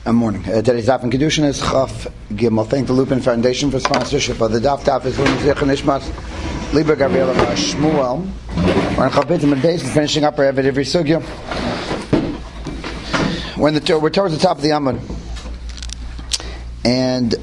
Good morning. Today's Daf in Kedushin is Chaf Gimel. Thank the Lupin Foundation for sponsorship of the Daf is Zech Nishmas Lieber Gabriela Shmuel. We're on Chaf B'Tzim and Beis, finishing up our Eved Ivri Sugya. We're towards the top of the Amud, and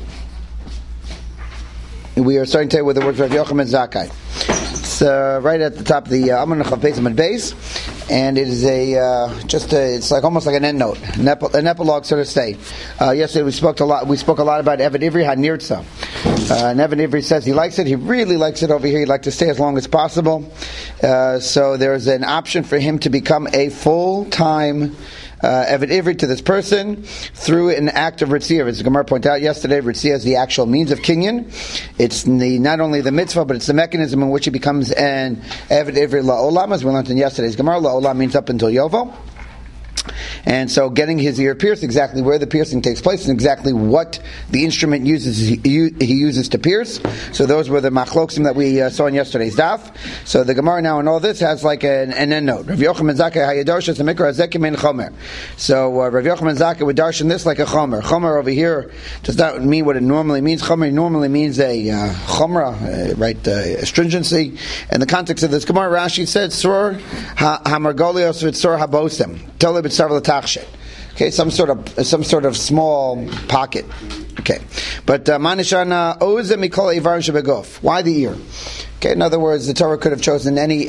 we are starting today with the words of Rav Yochanan Zakkai. It's right at the top of the Amud Chaf B'Tzim and Beis. And it is it's like almost like an end note, an epilogue, so to say. Yesterday we spoke a lot about Eved Ivri HaNirtza. And Eved Ivri says he likes it. He really likes it over here. He'd like to stay as long as possible. So there's an option for him to become a full-time Eved Ivri to this person through an act of Ritziyah. As the Gemara pointed out yesterday, Ritziyah is the actual means of kinyan. It's not only the mitzvah, but it's the mechanism in which he becomes an Eved Ivri la'olam, as we learned in yesterday's Gemara. La'olam means up until Yovel. And so getting his ear pierced, exactly where the piercing takes place and exactly what the instrument he uses to pierce. So those were the machlokim that we saw in yesterday's daf. So the Gemara now in all this has like an end note. Rav Yochanan Zakkai hayadosh es mikra hazekim ein chomer. So Rav Yochanan Zakkai would darshan this like a chomer. Chomer over here does not mean what it normally means. Chomer normally means a chomra, astringency. In the context of this Gemara, Rashi said sur hamargolios v'tzur habosim. Tolib b'tzar l'tachshet. Okay, some sort of small pocket. Okay, but manishana oze mikol ivar shebegof. Why the ear? Okay, in other words, the Torah could have chosen any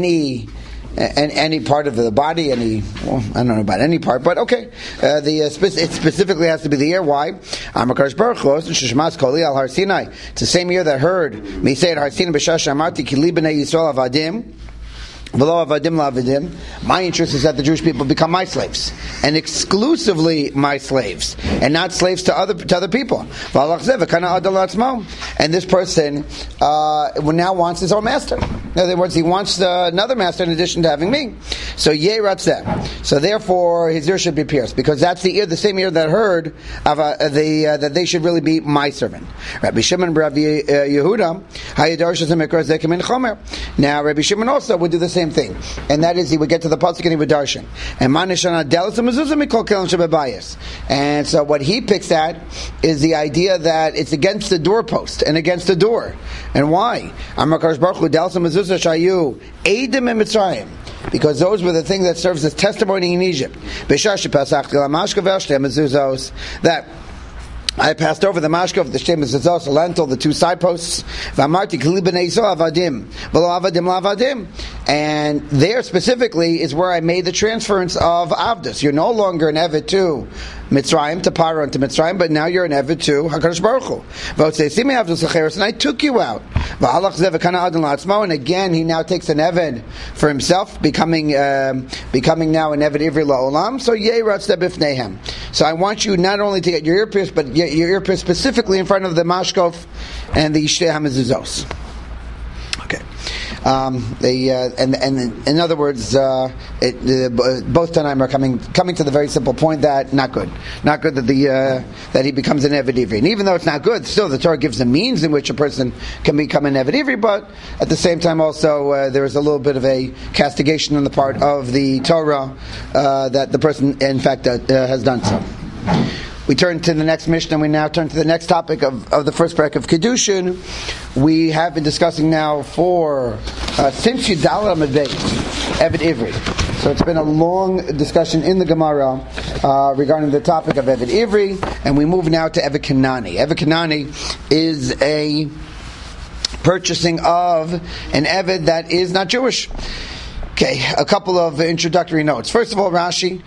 part of the body. I don't know about any part, but okay. It specifically has to be the ear. Why? It's the same ear that heard me say at Har Sinai b'shas amarti ki li b'nei Yisrael avadim. My interest is that the Jewish people become my slaves, and exclusively my slaves, and not slaves to other people. And this person now wants his own master. In other words, he wants another master in addition to having me. So So therefore, his ear should be pierced, because that's the ear, the same ear that heard that they should really be my servant. Rabbi Shimon Yehuda. Now, Rabbi Shimon also would do the same thing, and that is he would get to the pasuk and he would darshan. And so what he picks at is the idea that it's against the doorpost and against the door. And why? Because those were the things that serves as testimony in Egypt. That I passed over the mashkov, the shem mezuzos, the lentil, the two side posts. And there specifically is where I made the transference of avdus. You're no longer an eved to Mitzrayim, to Paro and to Mitzrayim, but now you're an eved to HaKadosh Baruch Hu. And I took you out. And again, he now takes an eved for himself, becoming now an eved ivri la'olam. So I want you not only to get your ear pierced, but get your ear pierced specifically in front of the mashkov and the shtei hamezuzos. Okay. And in other words, both Tanaim are coming to the very simple point that not good that he becomes an Eved Ivri. And even though it's not good, still the Torah gives a means in which a person can become an Eved Ivri. But at the same time, also there is a little bit of a castigation on the part of the Torah that the person, in fact, has done so. We turn to the next Mishnah, and we now turn to the next topic of the first parak of Kedushin. We have been discussing now since Yudala Medvei, Eved Ivri. So it's been a long discussion in the Gemara regarding the topic of Eved Ivri, and we move now to Eved Kanani. Eved Kanani is a purchasing of an Eved that is not Jewish. Okay, a couple of introductory notes. First of all, Rashi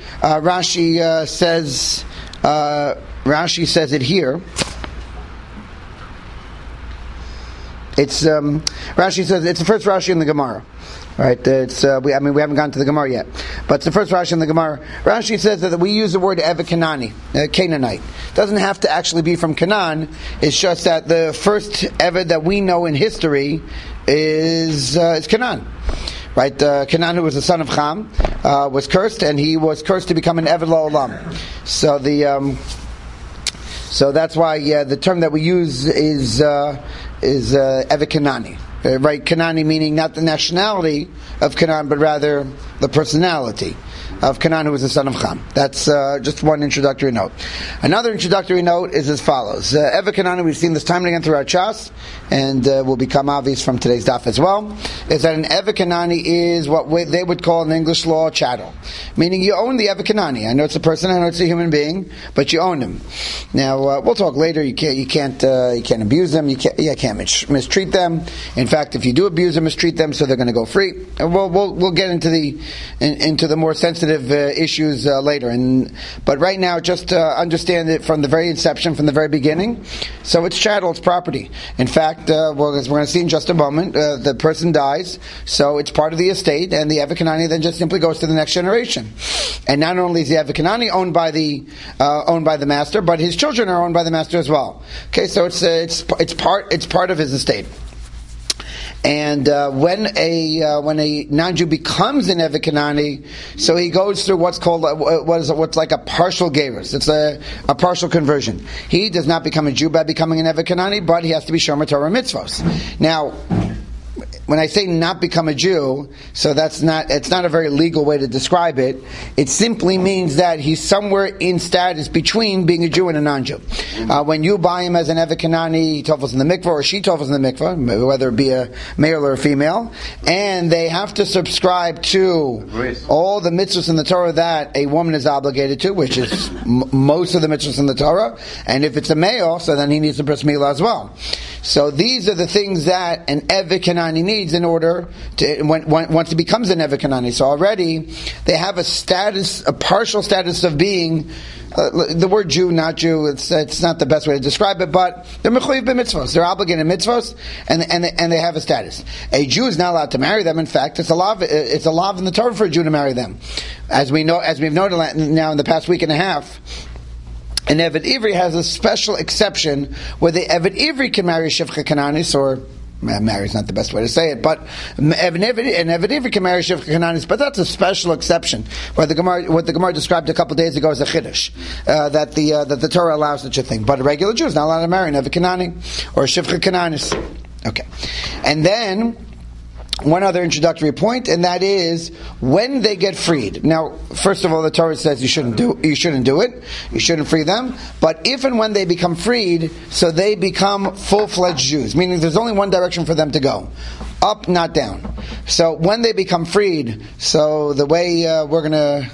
says it here. Rashi says it's the first Rashi in the Gemara, right? We haven't gotten to the Gemara yet, but it's the first Rashi in the Gemara. Rashi says that we use the word Eved Kanani, Canaanite. It doesn't have to actually be from Canaan. It's just that the first Eved that we know in history is Canaan. Right, Canaan, who was the son of Ham, was cursed, and he was cursed to become an Eved La'olam. So that's why the term that we use is Eved Kanani. Right, Kanani meaning not the nationality of Canaan, but rather the personality. of Canaan, who was the son of Ham. That's just one introductory note. Another introductory note is as follows. Evet Canaan, we've seen this time and again throughout Shas, and will become obvious from today's daf as well, is that an Evet Kanani is what they would call in English law chattel. Meaning you own the Evet Kanani. I know it's a person, I know it's a human being, but you own him. Now, we'll talk later. You can't abuse them. You can't mistreat them. In fact, if you do abuse them, mistreat them, so they're going to go free. And we'll get into the more sensitive issues later. But right now, just understand it from the very inception, from the very beginning. So it's chattel, it's property. In fact, as we're going to see in just a moment, the person dies, so it's part of the estate, and the Evet Kanani then just simply goes to the next generation. And not only is the Evet Kanani owned by the master, but his children are owned by the master as well. Okay, so it's part of his estate. And when a non-Jew becomes an Evet Kanani, so he goes through what's called what's like a partial gerus. It's a partial conversion. He does not become a Jew by becoming an Evet Kanani, but he has to be shomer Torah mitzvos. Now, when I say not become a Jew, so it's not a very legal way to describe it. It simply means that he's somewhere in status between being a Jew and a non-Jew. When you buy him as an Evet Kanani, he tovels in the mikvah, or she tovels in the mikvah, whether it be a male or a female, and they have to subscribe to all the mitzvahs in the Torah that a woman is obligated to, which is most of the mitzvahs in the Torah, and if it's a male, so then he needs to bris milah as well. So these are the things that an Evet Kanani needs in order to, once he becomes an Evet Kanani. So already they have a partial status of being, the word Jew, not Jew, it's not the best way to describe it, but they're mechuyev b'mitzvos. They're obligated mitzvos, and they have a status. A Jew is not allowed to marry them. In fact, it's a law in the Torah for a Jew to marry them. As we've noted now in the past week and a half, an Evet Ivri has a special exception where the Evet Ivri can marry Shivcha Kananis, or marry is not the best way to say it, but an Evet Ivri can marry Shivcha Kananis, but that's a special exception. What the Gemara described a couple of days ago as a chiddush, that the Torah allows such a thing. But a regular Jew is not allowed to marry an Evet Kanani or a Shivcha Kananis. Okay, and then one other introductory point, and that is when they get freed. Now, first of all, the Torah says you shouldn't do it. You shouldn't free them. But if and when they become freed, so they become full-fledged Jews, meaning there's only one direction for them to go: up, not down. So when they become freed, so the way we're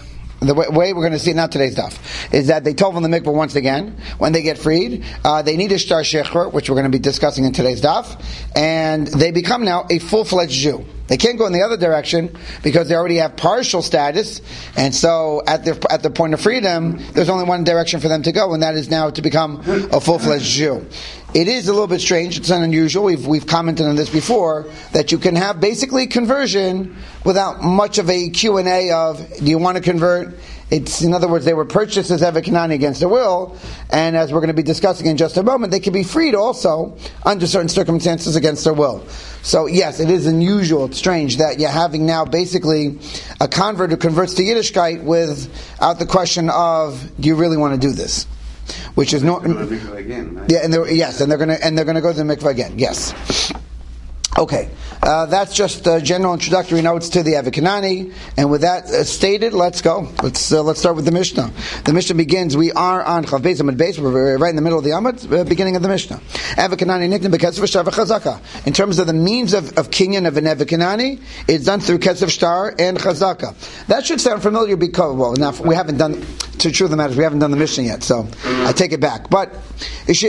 going to see it, not today's stuff, is that they tovel in the mikvah once again. When they get freed, they need a shtar shechor, which we're going to be discussing in today's daf, and they become now a full-fledged Jew. They can't go in the other direction because they already have partial status, and so at the point of freedom, there's only one direction for them to go, and that is now to become a full-fledged Jew. It is a little bit strange, it's unusual, we've commented on this before, that you can have basically conversion without much of a Q&A of, do you want to convert? It's, in other words, they were purchased as Evet Kanani against their will, and as we're going to be discussing in just a moment, they can be freed also under certain circumstances against their will. So yes, it is unusual, it's strange that you're having now basically a convert who converts to Yiddishkeit without the question of, do you really want to do this? Which is not, yeah, and they're going to go to the mikvah again. Yes. Okay, that's just general introductory notes to the Evet Kanani, and with that stated, let's go. Let's start with the Mishnah. The Mishnah begins. We are on Chav Beis Amud Beis. We're right in the middle of the Amud, beginning of the Mishnah. Evet Kanani niknam beketzav shtar v'chazaka. In terms of the means of kinyan of an Evet Kanani, it's done through ketzav shtar and chazaka. That should sound familiar because, well, now we haven't done. To truth of the matter, we haven't done the Mishnah yet, so I take it back. But if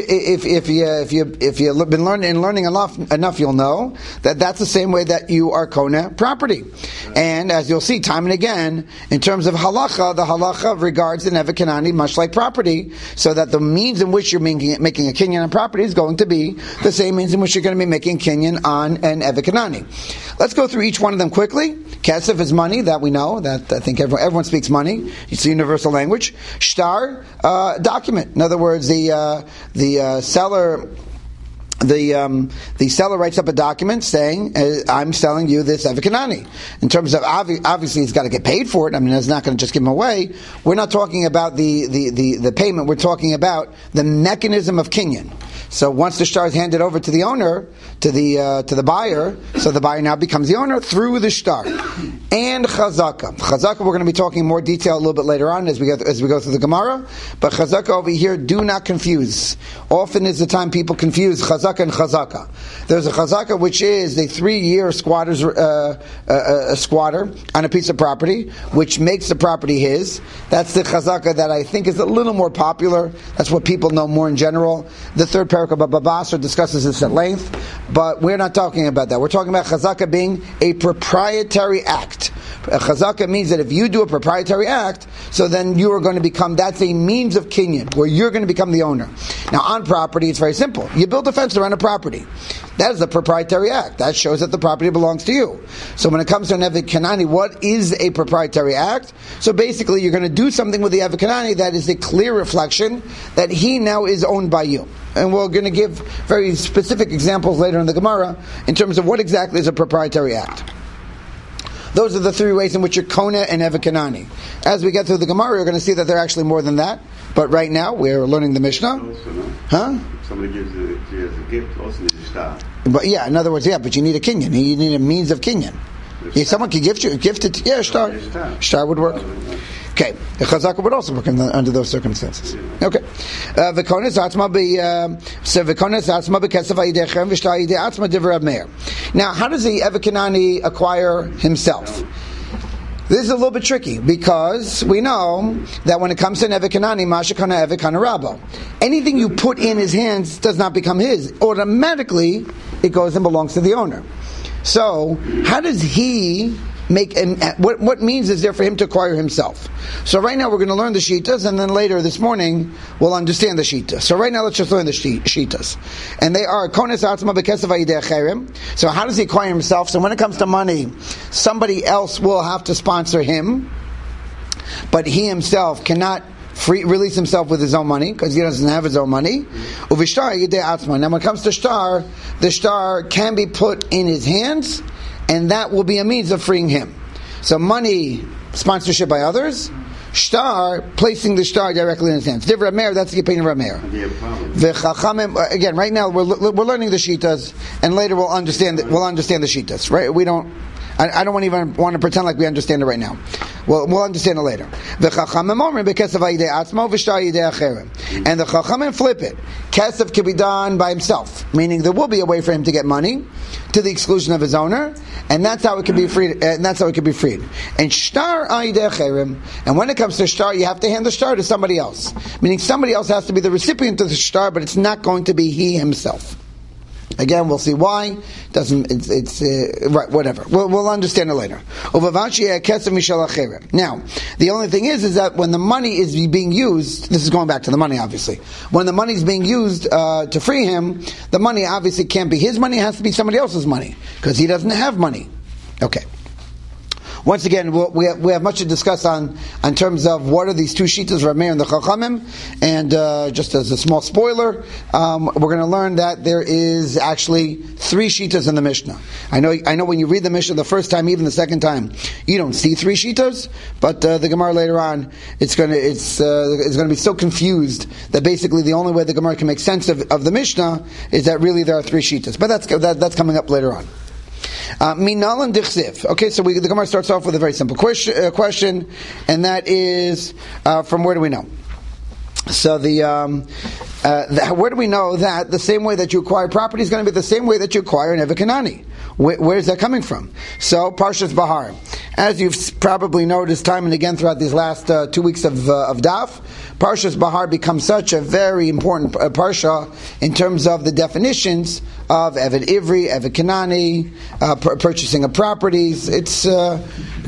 you've been learning enough, you'll know that that's the same way that you are kona property. And as you'll see time and again, in terms of halacha, the halacha regards an Evet Kanani much like property, so that the means in which you're making a kinyan on property is going to be the same means in which you're going to be making kinyan on an Evet Kanani. Let's go through each one of them quickly. Kesef is money, that we know, that I think everyone speaks money. It's a universal language. Shtar, document. In other words, the seller writes up a document saying, I'm selling you this Evet Kanani. In terms of, obviously he's got to get paid for it. I mean, it's not going to just give him away. We're not talking about the payment. We're talking about the mechanism of kinyan. So once the shtar is handed over to the owner, to the buyer, so the buyer now becomes the owner through the shtar. And chazaka. Chazaka, we're going to be talking in more detail a little bit later on as we go through the Gemara. But chazaka over here, do not confuse. Often is the time people confuse chazaka and chazaka. There's a chazaka which is a 3-year squatter's a squatter on a piece of property, which makes the property his. That's the chazaka that I think is a little more popular. That's what people know more in general. The third parak of Baba Basra discusses this at length, but we're not talking about that. We're talking about chazaka being a proprietary act. A chazaka means that if you do a proprietary act, so then you are going to become, that's a means of kinyan, where you're going to become the owner. Now on property, it's very simple. You build a fence around a property. That is a proprietary act. That shows that the property belongs to you. So when it comes to an Eved Kanani, what is a proprietary act? So basically you're going to do something with the Eved Kanani that is a clear reflection that he now is owned by you. And we're going to give very specific examples later in the Gemara in terms of what exactly is a proprietary act. Those are the 3 ways in which you're Kona and Eved Kanani. As we get through the Gemara, you're going to see that they're actually more than that. But right now, we're learning the Mishnah. Huh? Somebody gives it as a gift, also needs a shtar. But yeah, in other words, but you need a kinyan. You need a means of kinyan. Yeah, someone can gift it. Yeah, shtar. Shtar would work. Okay, the chazaka would also work under those circumstances. Okay, v'kones atzma b'kesef ha'idechem v'shtar ha'idei atzma divrei Rav Meir. Now, how does the Eved Kanani acquire himself? This is a little bit tricky because we know that when it comes to an Eved Kanani, Masha Kana Eved Kana Rabbo, anything you put in his hands does not become his. Automatically, it goes and belongs to the owner. So, how does he make, what means is there for him to acquire himself? So right now we're going to learn the Shitas, and then later this morning we'll understand the Shitas. So right now let's just learn the Shitas. And they are Kones Atzma B'Kesef Ha'idei Acherim. So how does he acquire himself? So when it comes to money, somebody else will have to sponsor him, but he himself cannot release himself with his own money because he doesn't have his own money. Uvishtar Yidei Atzma. Now when it comes to shtar, the shtar can be put in his hands, and that will be a means of freeing him. So money, sponsorship by others. Shtar, placing the shtar directly in his hands. Divrei Rav Meir, that's the opinion of Rav Meir. Again, right now we're learning the shitas, and later we'll understand the shitas. Right? We don't. I don't even want to pretend like we understand it right now. We'll understand it later. And the Chachamim flip it. Kesef can be done by himself, meaning there will be a way for him to get money to the exclusion of his owner, and that's how it can be freed. And shtar ayidei acherim. And when it comes to shtar, you have to hand the shtar to somebody else, meaning somebody else has to be the recipient of the shtar, but it's not going to be he himself. Again, we'll see why. It's right, whatever. We'll understand it later. Now, the only thing is that when the money is being used, this is going back to the money, obviously. When the money is being used to free him, the money obviously can't be his money; it has to be somebody else's money because he doesn't have money. Okay. Once again, we have much to discuss on terms of what are these 2 shitas, Rav Meir and the Chachamim, and just as a small spoiler, we're going to learn that there is actually 3 shitas in the Mishnah. I know when you read the Mishnah the first time, even the second time, you don't see 3 shitas, but the Gemara later on, it's going to be so confused that basically the only way the Gemara can make sense of the Mishnah is that really there are 3 shitas. But that's coming up later on. Minalan dichsiv. Okay, so the Gemara starts off with a very simple question, and that is from where do we know? So where do we know that the same way that you acquire property is going to be the same way that you acquire an Eved Kanani? Where is that coming from? So Parshas Bahar, as you've probably noticed time and again throughout these last 2 weeks of Daf, Parshas Bahar becomes such a very important parsha in terms of the definitions of Eved Ivri, Eved Kanani, purchasing of properties. It's a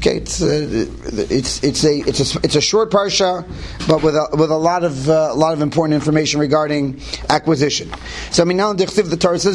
short parsha, but with a lot of important information regarding acquisition. So now the Torah says,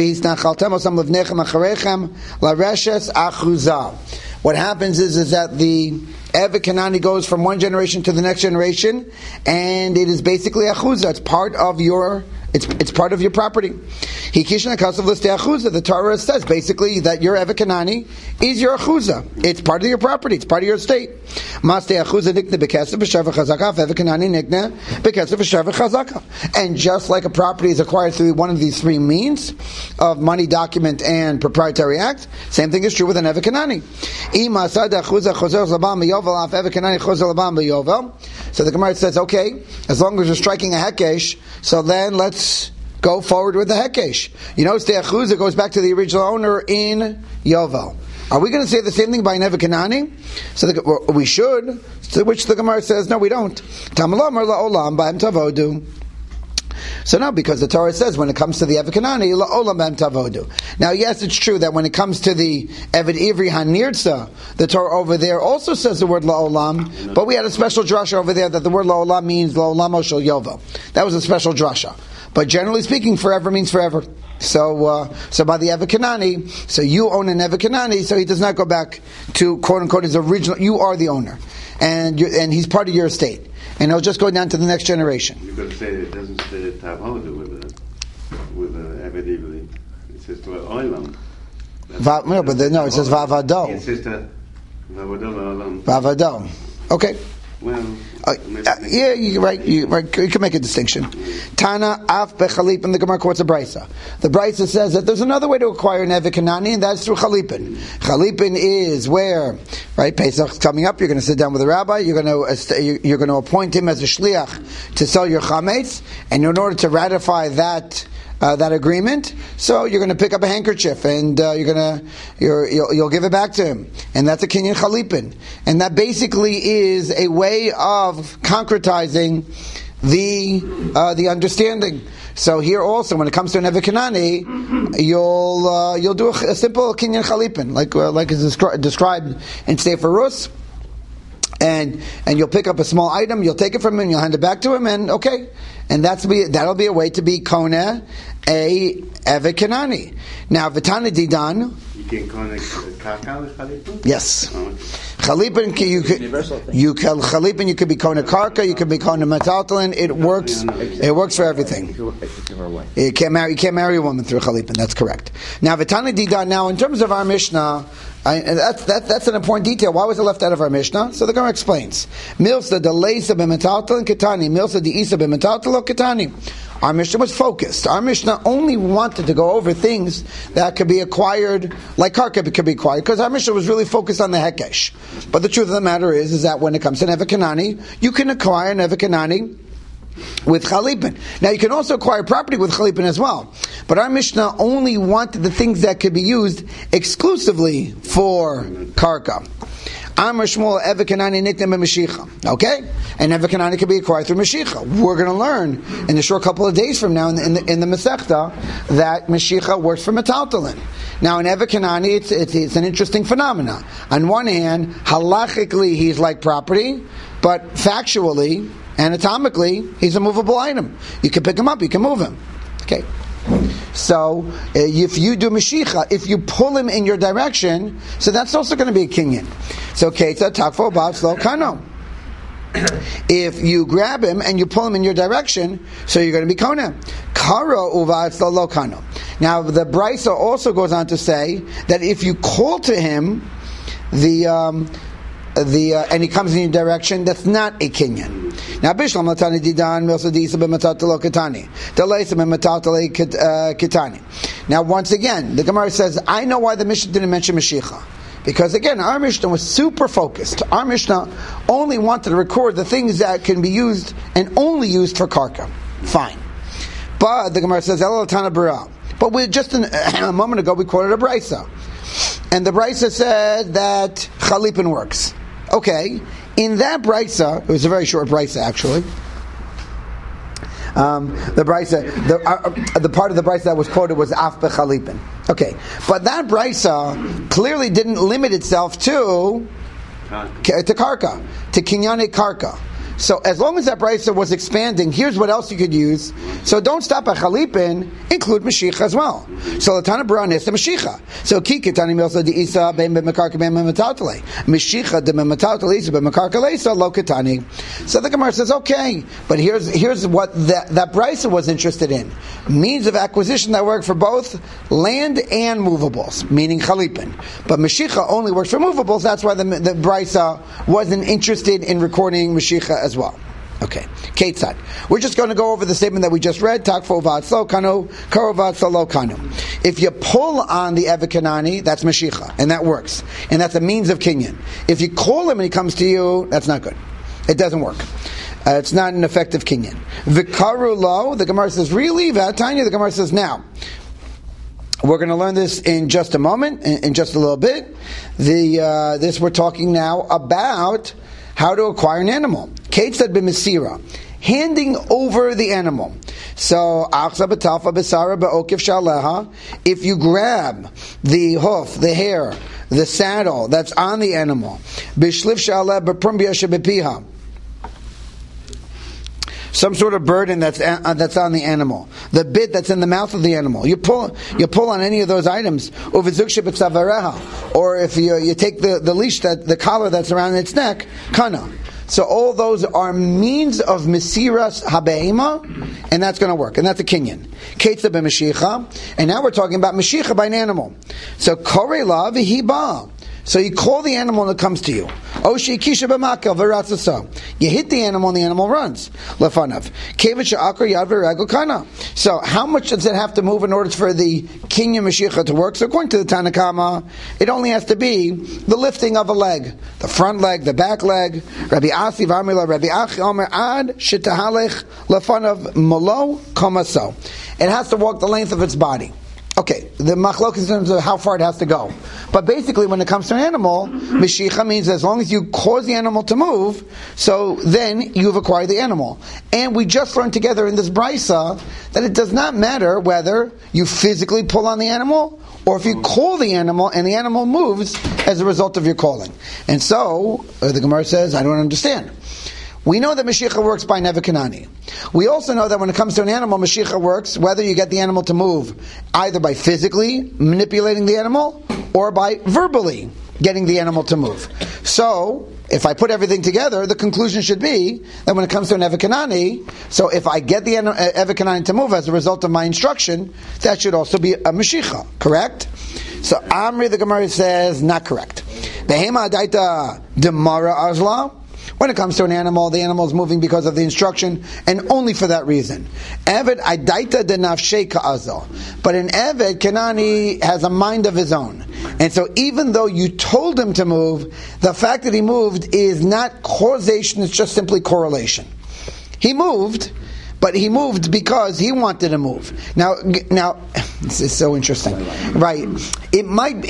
what happens is that the Eved Kanani goes from one generation to the next generation, and it is basically achuzah. It's part of your property. Hikishna kasav l'stei achuza. The Torah says basically that your Evet Kanani is your achuza. It's part of your property. It's part of your estate. Mastei achuza nikne bekesef b'shavah chazaka. Evet Kanani nikne bekesef b'shavah chazaka. And just like a property is acquired through one of these three means of money, document, and proprietary act, same thing is true with an Evet Kanani. So the Gemara says, okay, as long as you're striking a hekesh, so then let's go forward with the hekesh. You know, stei achuza goes back to the original owner in Yovel. Are we going to say the same thing by an Evet Kanani? So we should. To which the Gemara says, no, we don't. Tamalamar la'olam b'hem tavodu. So no, because the Torah says when it comes to the Evet Kanani, la'olam b'hem tavodu. Now, yes, it's true that when it comes to the Evet Ivri Hanirtza, the Torah over there also says the word la'olam, but we had a special drasha over there that the word la'olam means la'olamo shel yovel. That was a special drasha. But generally speaking, forever means forever. So by the Evet Kanani, so you own an Evet Kanani, so he does not go back to quote unquote his original. You are the owner, and he's part of your estate, and he'll just go down to the next generation. You could say it doesn't say tavodu with the Evet Ivri. It says to oilam. No, it says vavado. It says that vavado. Vavado. Okay. Well, yeah, you're right. You can make a distinction. Tana af bechalipin. The Gemara quotes a brisa. The brisa says that there's another way to acquire an Evet Kanani, and that's through chalipin. Chalipin is where, right? Pesach's coming up. You're going to sit down with a rabbi. You're going to appoint him as a shliach to sell your chametz, and in order to ratify that agreement, so you're going to pick up a handkerchief and you'll give it back to him, and that's a kinyan chalipin, and that basically is a way of concretizing the understanding. So here also, when it comes to an Evet Kanani, you'll do a simple kinyan chalipin, like is described in Sefer Rus. And you'll pick up a small item, you'll take it from him, you'll hand it back to him, and okay, and that'll be a way to be koneh a Evet Kanani. Now, Vitana Didan. You can koneh karka with chalipin? Yes. Chalipin, you could chalipin. You could be koneh karka. You could be koneh metaltalin. It works. It works for everything. You can't marry a woman through chalipin. That's correct. Now, Vitana Didan. Now, in terms of our Mishnah. That's an important detail. Why was it left out of our Mishnah? So the Gemara explains. Milsa de leisa b'metaltalin ketani. Milsa de isa b'metaltalo ketani. Our Mishnah was focused. Our Mishnah only wanted to go over things that could be acquired, like karka could be acquired, because our Mishnah was really focused on the hekesh. But the truth of the matter is that when it comes to an Evet Kanani, you can acquire an Evet Kanani with chalipin. Now you can also acquire property with chalipin as well. But our Mishnah only wanted the things that could be used exclusively for karka. Amar Shmuel Evet Kanani niknem b'mashicha. Okay? And Evet Kanani can be acquired through mashicha. We're going to learn in a short couple of days from now in the Masechta that mashicha works for metaltalin. Now in Evet Kanani it's an interesting phenomenon. On one hand, halachically he's like property, but factually, anatomically, he's a movable item. You can pick him up, you can move him. Okay. So, if you do Mashicha, if you pull him in your direction, so that's also going to be a kinyan. So, Keita, Takfo, Bav, Slow, Kano. If you grab him and you pull him in your direction, so you're going to be Kona. Karo, Uva, Lo, Kano. Now, the Brisa also goes on to say that if you call to him, and he comes in your direction, that's not a kinyan. Now, Bishlam Latani Didan Milsadisa b'Matatalo Kitani. Delaisa b'Matatale Kitani. Now, once again, the Gemara says, I know why the Mishnah didn't mention Mashicha. Because again, our Mishnah was super focused. Our Mishnah only wanted to record the things that can be used and only used for karka. Fine. But the Gemara says, El Latana Bara. But we just a moment ago we quoted a brisa. And the brisa said that chalipin works. Okay, in that brisa, it was a very short brisa actually. The brisa, the part of the brisa that was quoted was af bechalipin. Okay, but that brisa clearly didn't limit itself to karka, to kinyane karka. So as long as that brisa was expanding, here's what else you could use. So don't stop at chalipin, include mashicha as well. So latana baranis the mashicha. So kikitani milsa de isa ben b'mekarka ben b'metatale. Mashicha de b'metatale isa b'mekarka leisa lo kitani. So the Gemara says, okay, but here's what that brisa was interested in: means of acquisition that work for both land and movables, meaning chalipin. But mashicha only works for movables. That's why the brisa wasn't interested in recording mashicha as well. Okay, Ketzad. We're just going to go over the statement that we just read. Takfo v'atzlo kanu, karo v'atzlo kanu. If you pull on the Evet Kanani, that's mashicha, and that works, and that's a means of kinyan. If you call him and he comes to you, that's not good. It doesn't work. It's not an effective kinyan. V'karu lo, the Gemara says, really? V'atanya, the Gemara says, now. We're going to learn this in just a moment, in just a little bit. This we're talking now about how to acquire an animal. Kate said b'mesira, handing over the animal. So, if you grab the hoof, the hair, the saddle that's on the animal, some sort of burden that's on the animal, the bit that's in the mouth of the animal. You pull on any of those items, or if you take the leash, the collar that's around its neck, kana. So all those are means of mesiras habeima, and that's going to work, and that's a kinyan. Ketza b'mashicha, and now we're talking about mashicha by an animal. So korela v'hiba. So you call the animal and it comes to you. Oshi kisha b'makel v'ratzasa. You hit the animal and the animal runs. Lefanav. Kevet she'akar yad v'regel kana. So how much does it have to move in order for the kinyan mashicha to work? So according to the Tanakama, it only has to be the lifting of a leg. The front leg, the back leg. Rabbi Asi v'amila, Rabbi Achi omer ad shetahalech lefanav molo komaso. It has to walk the length of its body. Okay, the machlok is in terms of how far it has to go. But basically, when it comes to an animal, mashicha means as long as you cause the animal to move, so then you've acquired the animal. And we just learned together in this brisa that it does not matter whether you physically pull on the animal or if you call the animal and the animal moves as a result of your calling. And so, the Gemara says, I don't understand. We know that Mashiach works by Evet Kanani. We also know that when it comes to an animal, Mashiach works whether you get the animal to move either by physically manipulating the animal or by verbally getting the animal to move. So, if I put everything together, the conclusion should be that when it comes to an Evet Kanani, so if I get the Evet Kanani to move as a result of my instruction, that should also be a Mashiach, correct? So, Amri, the Gemara says, not correct. Behema adaita demara azla. When it comes to an animal, the animal is moving because of the instruction, and only for that reason. Eved Aidaita de Nafshei Ka'azal. But an Eved, Kanani, has a mind of his own. And so even though you told him to move, the fact that he moved is not causation, it's just simply correlation. He moved, but he moved because he wanted to move. Now, this is so interesting. Right. It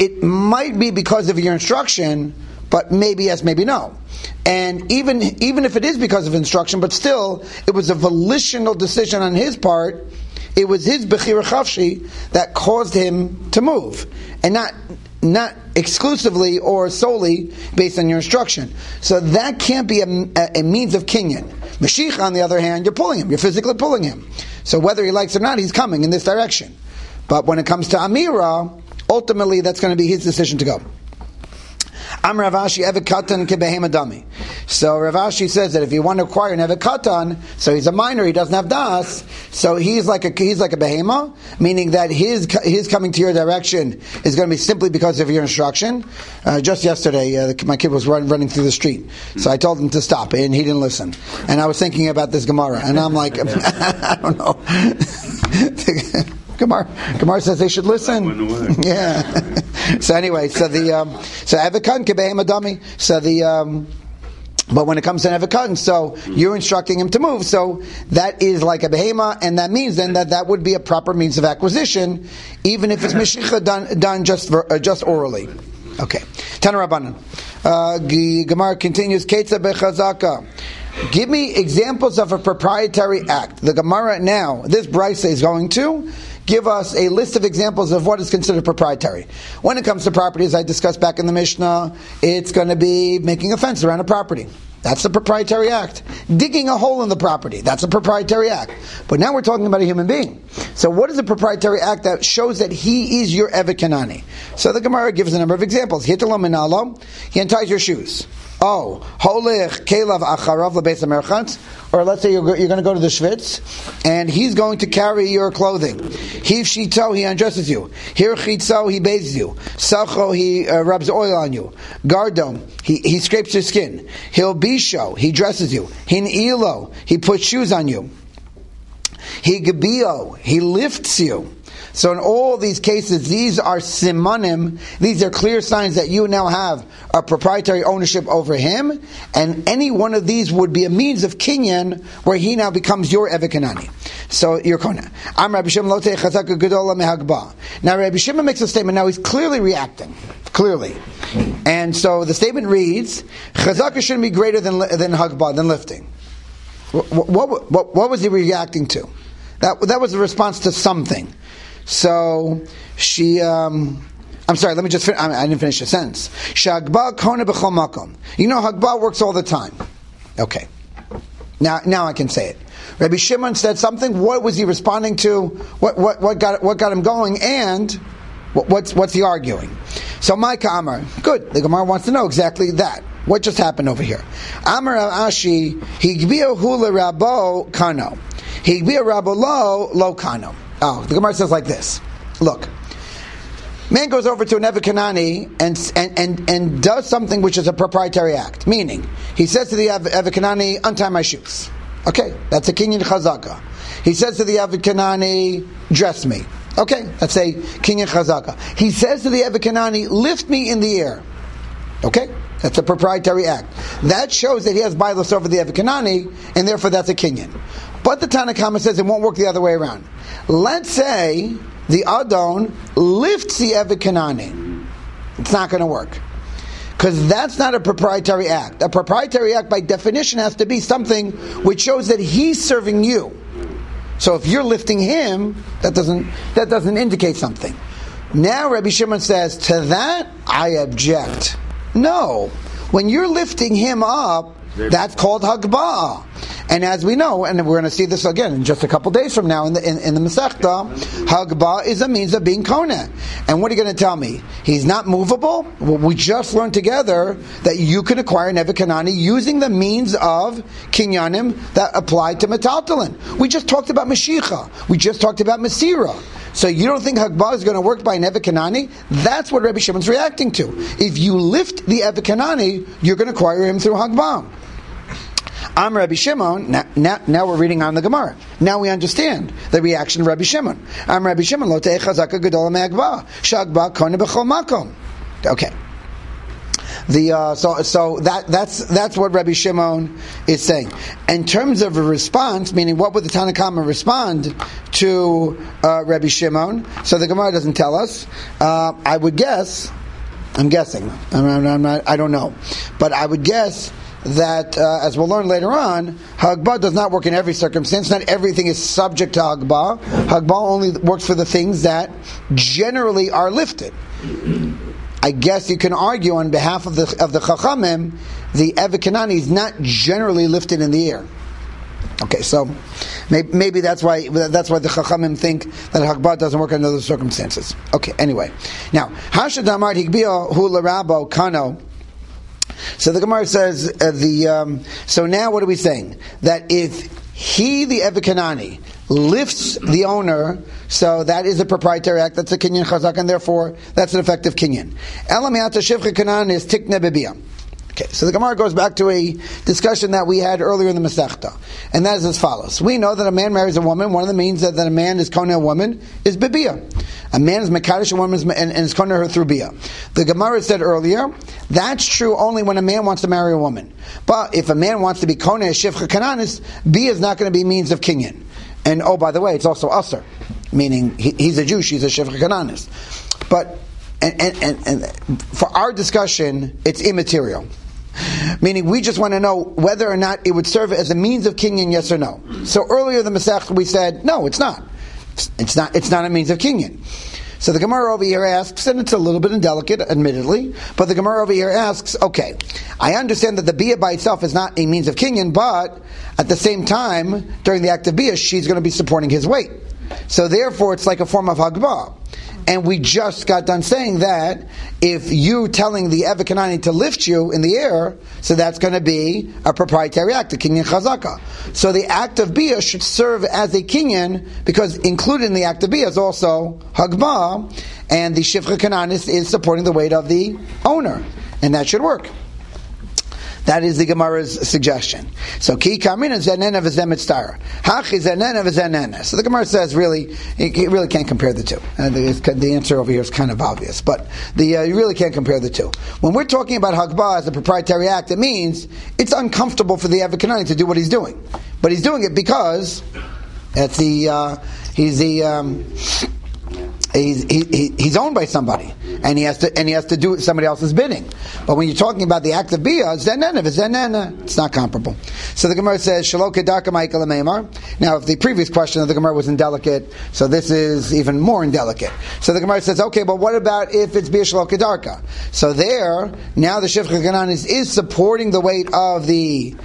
might be because of your instruction, but maybe yes, maybe no. And even if it is because of instruction, but still, it was a volitional decision on his part. It was his bechira chavshi that caused him to move, and not exclusively or solely based on your instruction. So that can't be a means of kinyan. Mashiach, on the other hand, you're pulling him. You're physically pulling him. So whether he likes or not, he's coming in this direction. But when it comes to Amira, ultimately that's going to be his decision to go. Am Ravashi Evet Katan Kebehema Dami. So Ravashi says that if you want to acquire an Evet Katan, so he's a minor, he doesn't have das, so he's like a behema, meaning that his coming to your direction is going to be simply because of your instruction. Just yesterday, my kid was running through the street, so I told him to stop, and he didn't listen. And I was thinking about this Gemara, and I'm like, I don't know. Gemara says they should listen. Yeah. So anyway, so Evakan Kebehem Adami. But when it comes to Evakan, so you're instructing him to move. So that is like a behema, and that means then that would be a proper means of acquisition, even if it's mishicha done just orally. Okay. Tana Rabbanan. Gemara continues. Ketza bechazaka. Give me examples of a proprietary act. The Gemara now, this brisa is going to give us a list of examples of what is considered proprietary. When it comes to property, as I discussed back in the Mishnah, it's going to be making a fence around a property. That's a proprietary act. Digging a hole in the property, that's a proprietary act. But now we're talking about a human being. So what is a proprietary act that shows that he is your Evet Kanani? So the Gemara gives a number of examples. Hitalo minalo, he unties your shoes. Oh, holech kelav acharav lebeis hamerchatz. Or let's say you're going to go to the Schwitz, and he's going to carry your clothing. Hiv shito, he undresses you. Hir chitzo, he bathes you. Sacho, he rubs oil on you. Gardom, he scrapes your skin. Hilbisho, he dresses you. Hin ilo, he puts shoes on you. Higabio, he lifts you. So in all these cases, these are simanim, these are clear signs that you now have a proprietary ownership over him, and any one of these would be a means of kinyan, where he now becomes your Evet Kanani. So, your kona. Am Rabbi Shimon lo teich chazaka gedola mehagba. Now Rabbi Shimon makes a statement, now he's clearly reacting. Clearly. And so the statement reads, chazaka shouldn't be greater than hagba, than lifting. What was he reacting to? That was a response to something. So she, I'm sorry. Let me just. I didn't finish the sentence. Shagba kona b'chol makom. You know, hagba works all the time. Okay. Now I can say it. Rabbi Shimon said something. What was he responding to? What got him going? And what's he arguing? So Micah Amar. Good. The Gemara wants to know exactly that. What just happened over here? Amar Ashi higbia hula rabo kano. Higbia rabo lo kano. Oh, the Gemara says like this. Look, man goes over to an Evet Kanani and does something which is a proprietary act. Meaning, he says to the Evet Kanani, untie my shoes. Okay, that's a kinyan chazaka. He says to the Evet Kanani, dress me. Okay, that's a kinyan chazaka. He says to the Evet Kanani, lift me in the air. Okay, that's a proprietary act. That shows that he has bailos over the Evet Kanani, and therefore that's a kinyan. But the Tanna Kama says it won't work the other way around. Let's say the Adon lifts the Evet Kanani. It's not going to work. Because that's not a proprietary act. A proprietary act by definition has to be something which shows that he's serving you. So if you're lifting him, that doesn't indicate something. Now Rabbi Shimon says, to that I object. No. When you're lifting him up, that's called Hagbah. And as we know, and we're going to see this again in just a couple days from now in the Masechta, Hagbah is a means of being Koneh. And what are you going to tell me? He's not movable? Well, we just learned together that you can acquire an Evet Kanani using the means of Kinyanim that apply to Metaltalin. We just talked about Mashiach. We just talked about Masira. So you don't think Hagbah is going to work by an Evet Kanani? That's what Rabbi Shimon's reacting to. If you lift the Evet Kanani, you're going to acquire him through Hagbah. I'm Rabbi Shimon. Now we're reading on the Gemara. Now we understand the reaction of Rabbi Shimon. I'm Rabbi Shimon. Lo te'ech chazaka gedola me'agba. Shagba kone b'chol makom. Okay. So that's what Rabbi Shimon is saying. In terms of a response, meaning what would the Tanna Kama respond to Rabbi Shimon? So the Gemara doesn't tell us. I would guess. I'm guessing. I don't know, but I would guess that, as we'll learn later on, Hagbah does not work in every circumstance. Not everything is subject to Hagbah. Hagbah only works for the things that generally are lifted. I guess you can argue on behalf of the Chachamim, the Evet Kanani is not generally lifted in the air. Okay, so maybe that's why the Chachamim think that Hagbah doesn't work under those circumstances. Okay, anyway. Now, Hashad Amar Higbia Hu L'Rabo Kano. So the Gemara says, so now what are we saying? That if he, the Evet Kanani, lifts the owner, so that is a proprietary act, that's a kinyan chazak, and therefore that's an effective kinyan. Elamiyata shivcha kanan is tikne bebiyah. Okay, so the Gemara goes back to a discussion that we had earlier in the Masechta, and that is as follows. We know that a man marries a woman. One of the means that a man is koneh a woman is bibiyah. A man is mekadosh a woman and is koneh her through biyah. The Gemara said earlier, that's true only when a man wants to marry a woman. But if a man wants to be koneh shivcha kananis, biyah is not going to be means of kinyan. And oh, by the way, it's also usher, meaning he's a Jew, she's a shivcha kananis. But and for our discussion, it's immaterial. Meaning, we just want to know whether or not it would serve as a means of kinyan, yes or no. So earlier in the Masech we said, no, it's not. It's not a means of kinyan. So the Gemara over here asks, and it's a little bit indelicate, admittedly, but the Gemara over here asks, okay, I understand that the bia by itself is not a means of kinyan, but at the same time, during the act of bia, she's going to be supporting his weight. So therefore, it's like a form of hagbah. And we just got done saying that if you telling the Evet Kanani to lift you in the air, so that's going to be a proprietary act, a kinyan chazaka. So the act of bia should serve as a kinyan, because included in the act of bia is also hagbah, and the shifcha kananis is supporting the weight of the owner, and that should work. That is the Gemara's suggestion. So ki kamina zenena v'zemitztara. Hachi zenena v'zenena. So the Gemara says really, you really can't compare the two. The answer over here is kind of obvious, but you really can't compare the two. When we're talking about hagbah as a proprietary act, it means it's uncomfortable for the Evet Kanani to do what he's doing, but he's doing it because it's he's owned by somebody, and he has to do somebody else's bidding. But when you're talking about the act of bia, it's not comparable. So the Gemara says, Shelo kedarka ma'ikal meimar. Now, if the previous question of the Gemara was indelicate, so this is even more indelicate. So the Gemara says, okay, but what about if it's bia shelo kedarka? So there, now the shifcha kananis is supporting the weight of the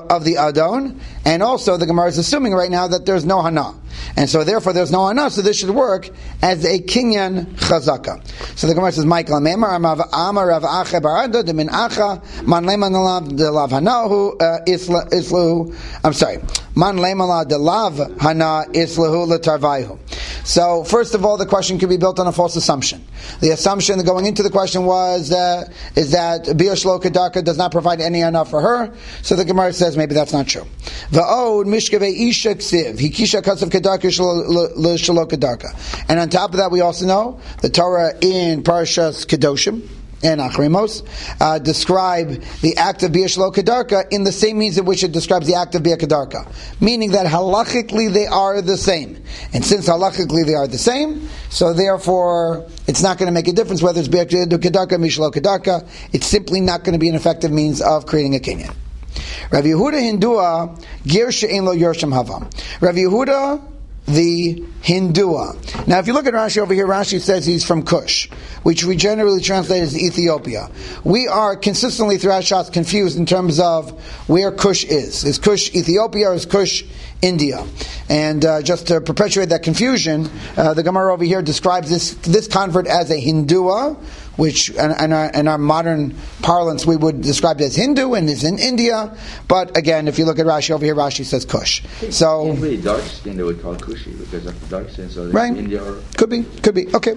adon, and also the Gemara is assuming right now that there's no hana. And so therefore there's no hana, so this should work as a kinyan chazaka. So the Gemara says, Michael Memar Amar Rav Acha Barada de Min Acha Man Leman de Lav Hanahu Islahu. I'm sorry, Man Leman de Lav Hana Islahu Letarvaihu. So first of all, the question could be built on a false assumption. The assumption going into the question was is that bia shelo kedarka does not provide any hana for her. So the Gemara says maybe that's not true. Va'od mishkavei isha ksiv hikisha kasav kedarka shelo kedarka. And on top of that, we also know the Torah in Parashas Kedoshim and Achrimos describe the act of bia shelo kedarka in the same means in which it describes the act of bia kedarka, meaning that halachically they are the same. And since halachically they are the same, so therefore it's not going to make a difference whether it's bia kedarka or shelo kedarka. It's simply not going to be an effective means of creating a kinyan. Rav Yehuda Hindua Ger she'ein lo yorshim hava. Rav Yehuda the Hindua. Now if you look at Rashi over here, Rashi says he's from Kush, which we generally translate as Ethiopia. We are consistently throughout Shas confused in terms of where Kush is. Is Kush Ethiopia or is Kush India? And just to perpetuate that confusion, the Gemara over here describes this convert as a Hindua, which in our modern parlance we would describe it as Hindu and is in India. But again, if you look at Rashi over here, Rashi says Kush. So really dark skin they would call Kushi because of the dark skin. So right, India or could be okay.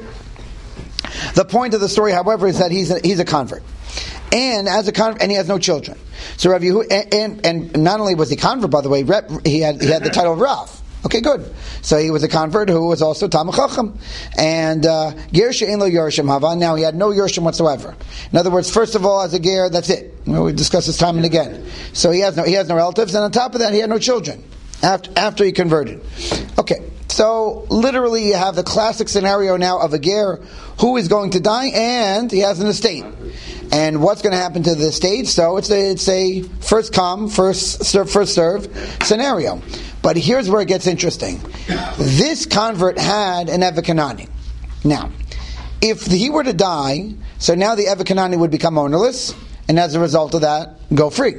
The point of the story, however, is that he's a convert, and as a convert, and he has no children. So Rav Yehuda, and not only was he convert, by the way, he had the title of Rav. Okay, good. So he was a convert who was also Talmid Chacham. And Ger she'ein lo yorshim hava. Now he had no yorshim whatsoever. In other words, first of all, as a ger, that's it. We discussed this time and again. So he has no relatives, and on top of that, he had no children after he converted. Okay, so literally you have the classic scenario now of a ger who is going to die, and he has an estate. And what's going to happen to the estate? So it's a first come, first serve scenario. But here's where it gets interesting. This convert had an Evet Kanani. Now, if he were to die, so now the Evet Kanani would become ownerless, and as a result of that, go free.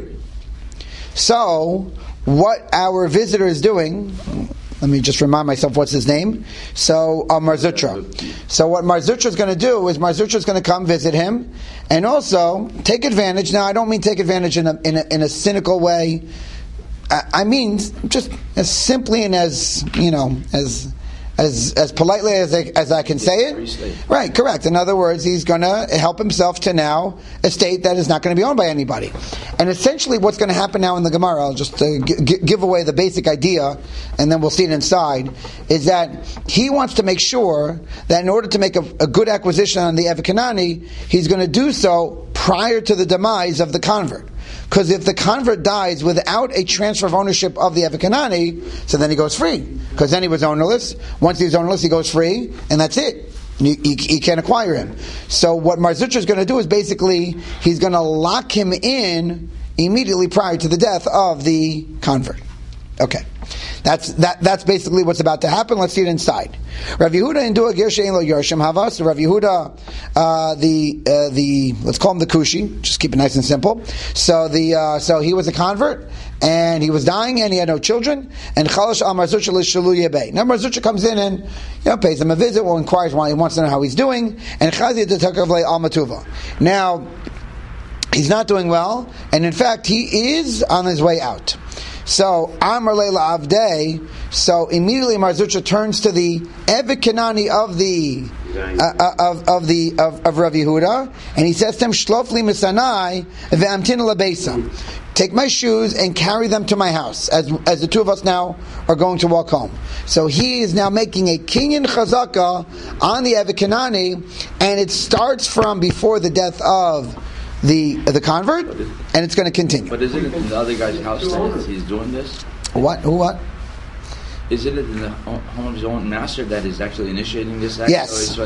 So, what our visitor is doing, let me just remind myself what's his name. So, Mar Zutra. So what Mar Zutra is going to do is Mar Zutra is going to come visit him, and also take advantage. Now, I don't mean take advantage in a cynical way. I mean, just as simply and as politely as I can say it. Right, correct. In other words, he's going to help himself to now a estate that is not going to be owned by anybody. And essentially what's going to happen now in the Gemara, I'll just give away the basic idea, and then we'll see it inside, is that he wants to make sure that in order to make a good acquisition on the Evet Kanani, he's going to do so prior to the demise of the convert. Because if the convert dies without a transfer of ownership of the Evet Kanani, so then he goes free. Because then he was ownerless. Once he was ownerless, he goes free, and that's it. You can't acquire him. So what Mar Zutra is going to do is basically, he's going to lock him in immediately prior to the death of the convert. Okay. That's basically what's about to happen. Let's see it inside. Rav Yehuda Indua Ger She'ein Lo Yorshim Hava. So Rav Yehuda, the let's call him the Kushi. Just keep it nice and simple. So he was a convert, and he was dying, and he had no children. And Chalash Al Marzucha L'Shalu Yebei. Now Marzucha comes in and pays him a visit, or inquires why he wants to know how he's doing. And Chazi D'Takav Le Al Matuva. Now he's not doing well, and in fact he is on his way out. So Amar Leila Avdei. So immediately Marzucha turns to the Evet Kanani of Rav Yehuda, and he says to him, "Shlof li misanai ve'amtin lebeisa." Take my shoes and carry them to my house, as the two of us now are going to walk home. So he is now making a kinyan chazaka on the Evet Kanani, and it starts from before the death of the convert, and it's going to continue. But is it in the other guy's house that he's doing this? What? Who? What? Is it in the home of his own master that is actually initiating this act? Yes. So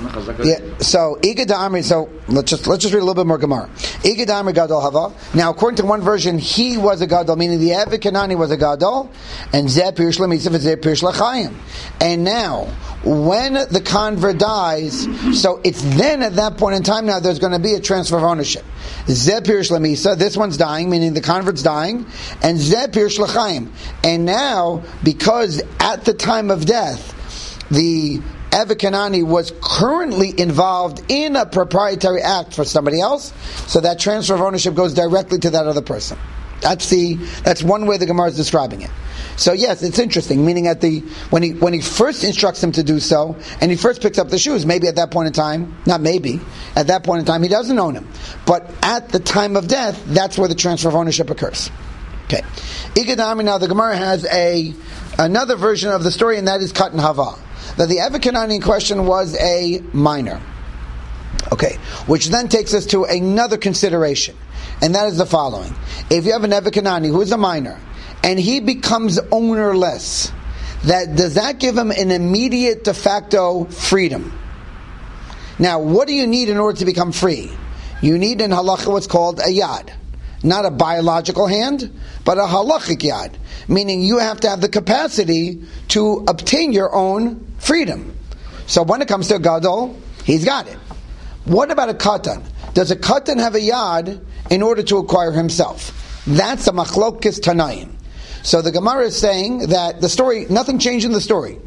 Igad Amri. So let's just read a little bit more Gemara. Igad Amri Gadol Hava. Now, according to one version, he was a Gadol, meaning the Evet Kanani was a Gadol, and Zeh Pirush L'Mitzvah Zeh Pirush L'Chaim. And now, when the convert dies, so it's then at that point in time now there's going to be a transfer of ownership. Zeh Pirush L'Misa, this one's dying, meaning the convert's dying, and Zeh Pirush L'Chaim. And now, because at the time of death, the Evet Kanani was currently involved in a proprietary act for somebody else, so that transfer of ownership goes directly to that other person. That's one way the Gemara is describing it. So yes, it's interesting. Meaning when he first instructs him to do so, and he first picks up the shoes, maybe at that point in time, at that point in time he doesn't own him. But at the time of death, that's where the transfer of ownership occurs. Okay. Igadami, now the Gemara has another version of the story, and that is Katan Hava. That the Evet Kanani in question was a minor. Okay. Which then takes us to another consideration. And that is the following. If you have an Evet Kanani who is a minor, and he becomes ownerless, does that give him an immediate de facto freedom? Now, what do you need in order to become free? You need in halacha what's called a yad. Not a biological hand, but a halachic yad. Meaning you have to have the capacity to obtain your own freedom. So when it comes to a gadol, he's got it. What about a katan? Does a katan have a yad in order to acquire himself? That's a machlokes tanaim. So the Gemara is saying that the story, nothing changed in the story,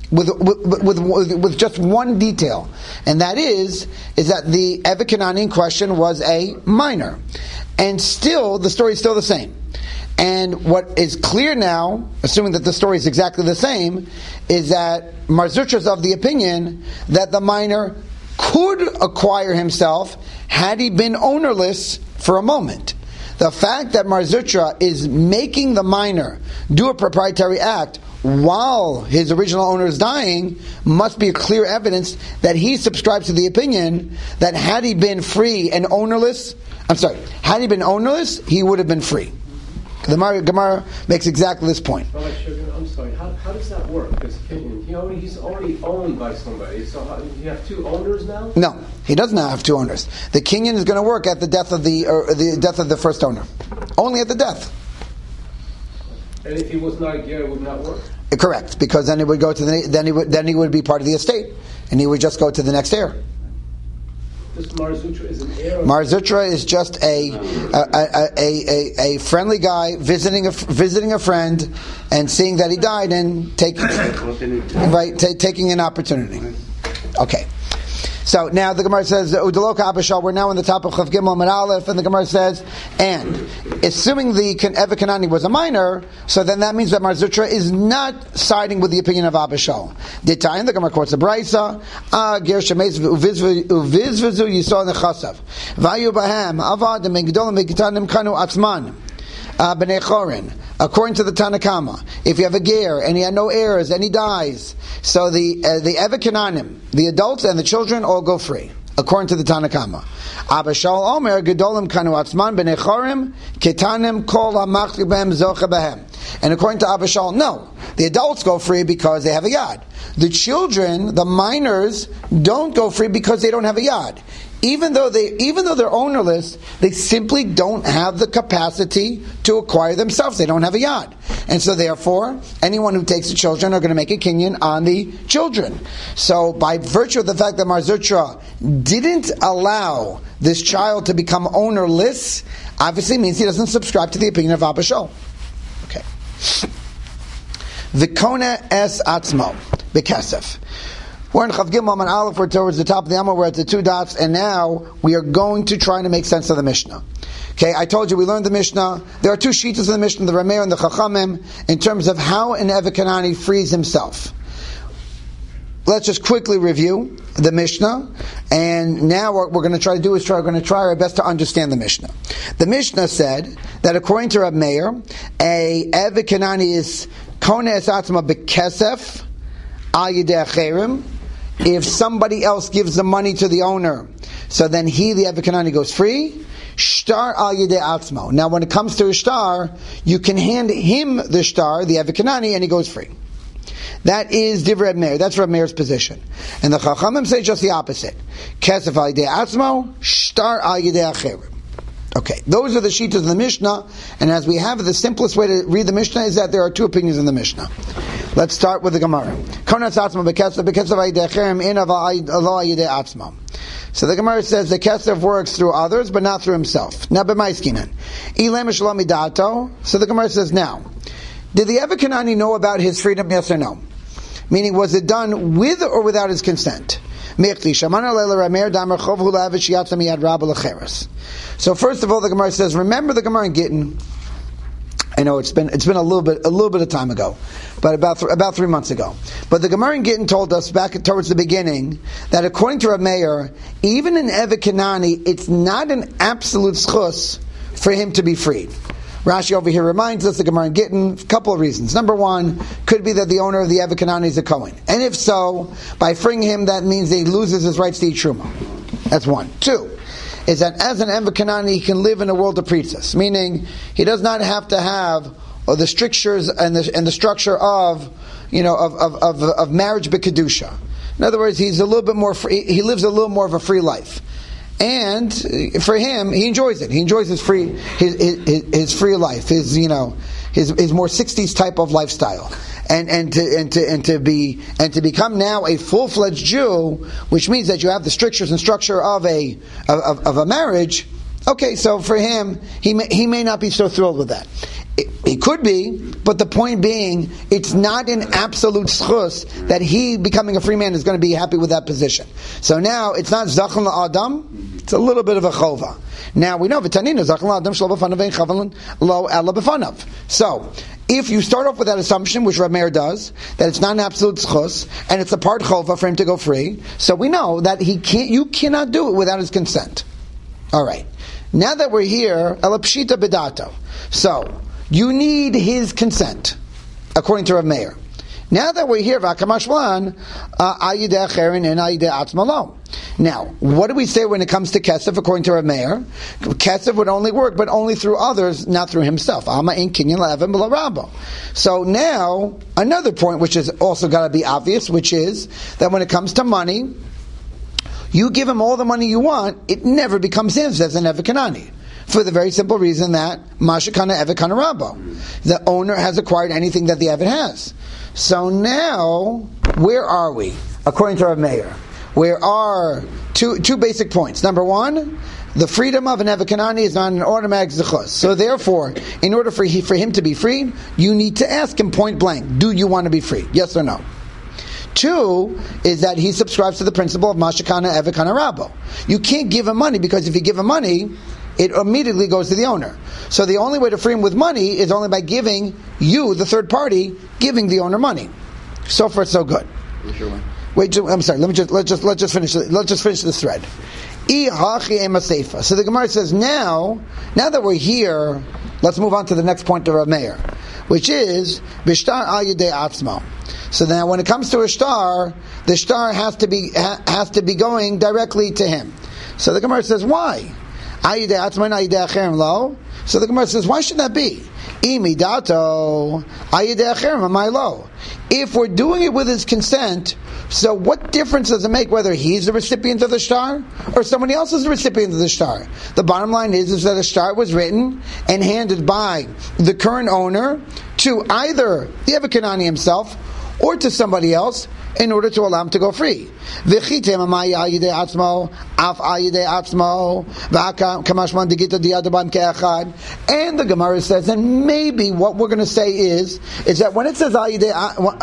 with just one detail, and that is that the Evet Kanani in question was a minor, and still the story is still the same. And what is clear now, assuming that the story is exactly the same, is that Marzucha is of the opinion that the minor could acquire himself had he been ownerless for a moment. The fact that Marzucha is making the minor do a proprietary act while his original owner is dying must be a clear evidence that he subscribes to the opinion that had he been free and ownerless, had he been ownerless, he would have been free. The Gemara makes exactly this point. I'm sorry, how does that work? Because he's already owned by somebody, so you have two owners now? No, he does not have two owners. The kinyan is going to work at the death of the death of the first owner. Only at the death. And if he was not a ger, it would not work? Correct, because then it would go to then he would be part of the estate, and he would just go to the next heir. This Marzutra is an heir. Marzutra is just a friendly guy visiting a friend and seeing that he died and taking an opportunity. Okay. So now the Gemara says, Udaloka Abishal, we're now on the top of Chav Gimel Amud Aleph, and the Gemara says, and assuming the Evet Kanani was a minor, so then that means that Marzutra is not siding with the opinion of Abishal. Detayin, the Gemara quotes a Braisa, Ger Shemez Uvizvizu Yisol Nechasav, Vayu Bahem, Avad, Megdolim Megitanim Kanu Atzman, B'nei Chorin. According to the Tanakama, if you have a ger and he had no heirs and he dies, so the Evet Kananim, the adults and the children all go free. According to the Tanakama, Abishal Omer Gedolim Kanu Atzman B'nei Chorim Ketanim Kol HaMachli Behem Zocha Behem. And according to Abba Shaul, no. The adults go free because they have a yad. The children, the minors, don't go free because they don't have a yad. Even though they're ownerless, they simply don't have the capacity to acquire themselves. They don't have a yad. And so therefore, anyone who takes the children are going to make a kinyan on the children. So by virtue of the fact that Mar Zutra didn't allow this child to become ownerless, obviously means he doesn't subscribe to the opinion of Abba Shaul. Okay. Vikona es atzmo, bekesef. We're in Chav Gimel and Aleph. We're towards the top of the Amar. We're at the 2 dots, and now we are going to try to make sense of the Mishnah. Okay, I told you we learned the Mishnah. There are 2 shittas in the Mishnah, the Rameir and the Chachamim, in terms of how an Eved Kanani frees himself. Let's just quickly review the Mishnah, and now what we're going to try to do is we're going to try our best to understand the Mishnah. The Mishnah said that according to Rab Meir, a Eved Kanani is Kona es atzma bekesef al yidei acherim. If somebody else gives the money to the owner, so then he, the Eved Kanani, goes free. Shtar al yidei atzmo. Now, when it comes to a shtar, you can hand him the shtar, the Eved Kanani, and he goes free. That is Divrei Reb Meir. That's Reb Meir's position. And the Chachamim say just the opposite. Kesef al yidei atzmo, shtar al yidei acherim. Okay, those are the shittas of the Mishnah, and as we have, the simplest way to read the Mishnah is that there are 2 opinions in the Mishnah. Let's start with the Gemara. So the Gemara says the Kesef works through others, but not through himself. Now, so the Gemara says, now, did the Eved Kanani know about his freedom, yes or no? Meaning, was it done with or without his consent? So first of all, the Gemara says, remember the Gemara in Gittin. I know it's been a little bit of time ago, but about 3 months ago. But the Gemara in Gittin told us back towards the beginning that according to Rab Meir, even in Eved Kanani, it's not an absolute schus for him to be freed. Rashi over here reminds us, the Gemara in Gittin, a couple of reasons. Number 1, could be that the owner of the Eved Kanani is a Kohen. And if so, by freeing him, that means that he loses his rights to eat Truma. That's 1. 2, is that as an Eved Kanani, he can live in a world of priestess. Meaning, he does not have to have the strictures and the structure of marriage b'kedusha. In other words, he's a little bit more free, he lives a little more of a free life. And for him, he enjoys it. He enjoys his free life, his more 60s type of lifestyle, and to become now a full-fledged Jew, which means that you have the strictures and structure of a marriage. Okay, so for him, he may not be so thrilled with that. It could be, but the point being, it's not an absolute schus that he, becoming a free man, is going to be happy with that position. So now, it's not zachan la'adam, it's a little bit of a chova. Now, we know, v'tanina, zachan la'adam shlo b'fanav ve'in chavan lo ela b'fanav. So, if you start off with that assumption, which Rab Meir does, that it's not an absolute schus, and it's a part chova for him to go free, so we know that you cannot do it without his consent. Alright. Now that we're here, ela pshita bedato. So, you need his consent, according to Rav Meir. Now that we're here, v'akamashlan, ayidei acherin and ayidei atzmalo. Now, what do we say when it comes to kesef, according to Rav Meir? Kesef would only work, but only through others, not through himself. Ama in kinyan la'evim b'larabo. So now, another point which is also got to be obvious, which is that when it comes to money, you give him all the money you want, it never becomes his as an Eved Kanani. For the very simple reason that Mashakana Eved Kana Rabbo. The owner has acquired anything that the Eved has. So now, where are we? According to Rav Meir, there are two basic points. Number 1, the freedom of an Eved Kanani is not an automatic zechus. So therefore, in order for him to be freed, you need to ask him point blank, do you want to be freed? Yes or no? 2 is that he subscribes to the principle of Mashakana Eved Kana Rabbo. You can't give him money, because if you give him money, it immediately goes to the owner. So the only way to free him with money is only by giving you, the third party, giving the owner money. So far, so good. Wait, I'm sorry. Let's just finish this thread. So the Gemara says now that we're here, let's move on to the next point of Rav Meir, which is bishtar al yidei atzmo. So now, when it comes to a shtar, the shtar has to be going directly to him. So the Gemara says, why? So the Gemara says, why should that be? If we're doing it with his consent, so what difference does it make whether he's the recipient of the shtar or somebody else is the recipient of the shtar? The bottom line is that the shtar was written and handed by the current owner to either the Eved Kanani himself or to somebody else in order to allow him to go free. And the Gemara says, and maybe what we're going to say is that when it says ayidei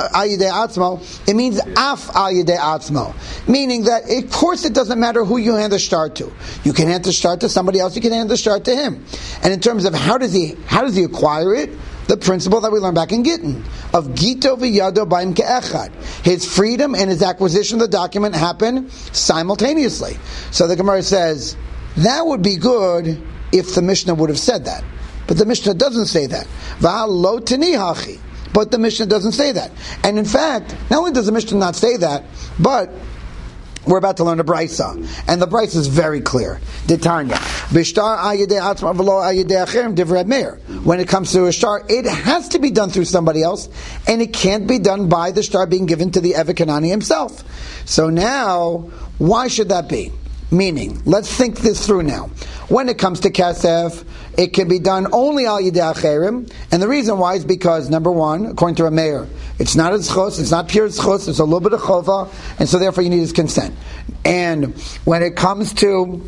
atzmo, it means af ayidei atzmo, meaning that of course it doesn't matter who you hand the shtar to. You can hand the shtar to somebody else. You can hand the shtar to him. And in terms of how does he acquire it? The principle that we learned back in Gittin of Gito v'yado b'im ke'echad. His freedom and his acquisition of the document happen simultaneously. So the Gemara says that would be good if the Mishnah would have said that, but the Mishnah doesn't say that. V'halo tini hachi. But the Mishnah doesn't say that. And in fact, not only does the Mishnah not say that, but we're about to learn a brisa, and the brisa is very clear. D'Tanya, b'shtar ayidei atzma v'lo ayidei acherim divrei meir. When it comes to a shtar, it has to be done through somebody else, and it can't be done by the shtar being given to the Eved Kanani himself. So now, why should that be? Meaning, let's think this through now. When it comes to kesef, it can be done only al yidei acherim, and the reason why is because, number one, according to Rameir, it's not a zchus, it's not pure zchus, it's a little bit of chova, and so therefore you need his consent. And when it comes to,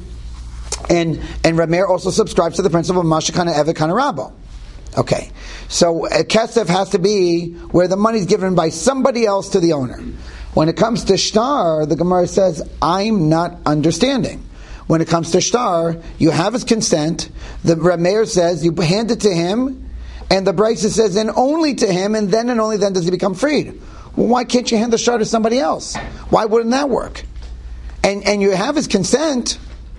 and Rameir also subscribes to the principle of mashakana eved kana rabbo. Okay, so a kesef has to be where the money is given by somebody else to the owner. When it comes to shtar, the Gemara says, I'm not understanding. When it comes to shtar, you have his consent. The Rameir says you hand it to him, and the Brisa says, and only to him, and only then does he become freed. Well, why can't you hand the shtar to somebody else? Why wouldn't that work? And you have his consent,